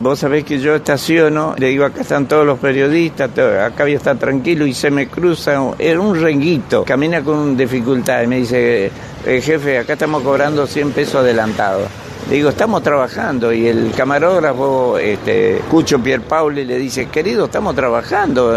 Vos sabés que yo estaciono, le digo, acá están todos los periodistas, acá voy a estar tranquilo, y se me cruza, era un renguito, camina con dificultad, y me dice, jefe, acá estamos cobrando 100 pesos adelantados. Le digo, estamos trabajando, y el camarógrafo, Cucho Pierpaoli, le dice, querido, estamos trabajando,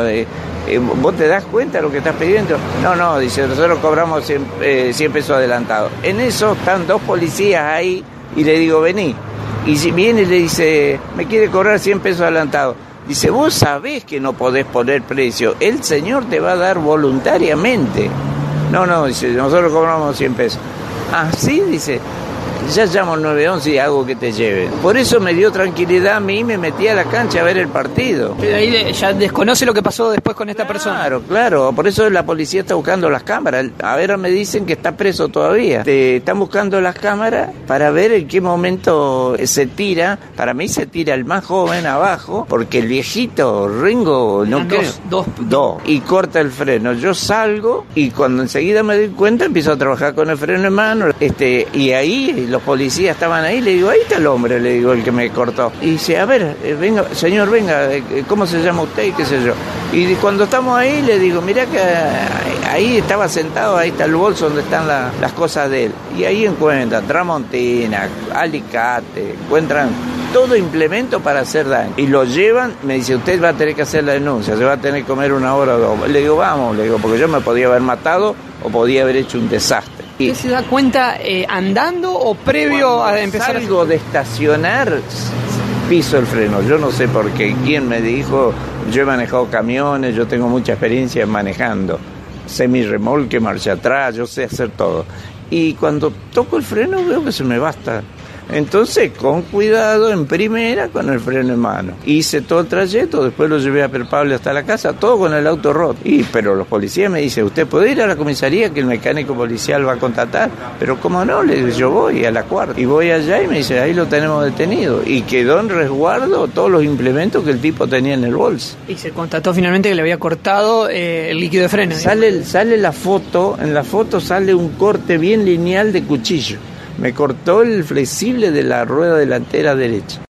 ¿vos te das cuenta de lo que estás pidiendo? No, dice, nosotros cobramos 100 pesos adelantados. En eso están 2 policías ahí, y le digo, vení. Y si viene y le dice, me quiere cobrar 100 pesos adelantados. Dice, vos sabés que no podés poner precio, el señor te va a dar voluntariamente. No, dice, nosotros cobramos 100 pesos. Ah, sí, dice, ya llamo al 911 y hago que te lleven. Por eso me dio tranquilidad a mí y me metí a la cancha a ver el partido. Pero ahí ya desconoce lo que pasó después con esta persona. Claro, por eso la policía está buscando las cámaras. A ver, me dicen que está preso todavía. Están buscando las cámaras para ver en qué momento se tira. Para mí se tira el más joven abajo, porque el viejito Ringo no creo. Dos. Y corta el freno. Yo salgo y cuando enseguida me doy cuenta empiezo a trabajar con el freno en mano. Y ahí los policías estaban ahí, le digo, ahí está el hombre, le digo, el que me cortó. Y dice, a ver, venga, señor, venga, ¿cómo se llama usted? Y qué sé yo. Y cuando estamos ahí, le digo, mirá que ahí estaba sentado, ahí está el bolso donde están las cosas de él. Y ahí encuentran tramontina, alicate, encuentran todo implemento para hacer daño. Y lo llevan, me dice, usted va a tener que hacer la denuncia, se va a tener que comer 1 hora o 2. Le digo, vamos, porque yo me podía haber matado o podía haber hecho un desastre. ¿Usted se da cuenta andando o previo a empezar a salgo de estacionar, piso el freno? Yo no sé por qué. ¿Quién me dijo? Yo he manejado camiones, yo tengo mucha experiencia manejando. Semirremolque, marcha atrás, yo sé hacer todo. Y cuando toco el freno veo que se me basta. Entonces, con cuidado, en primera, con el freno en mano. Hice todo el trayecto, después lo llevé a Pierpaoli hasta la casa, todo con el auto roto. Pero los policías me dicen, ¿usted puede ir a la comisaría que el mecánico policial va a contratar? Pero ¿cómo no? Le digo, yo voy a la cuarta. Y voy allá y me dice, ahí lo tenemos detenido. Y quedó en resguardo todos los implementos que el tipo tenía en el bolso. Y se constató finalmente que le había cortado el líquido de freno. Sale la foto, en la foto sale un corte bien lineal de cuchillo. Me cortó el flexible de la rueda delantera derecha.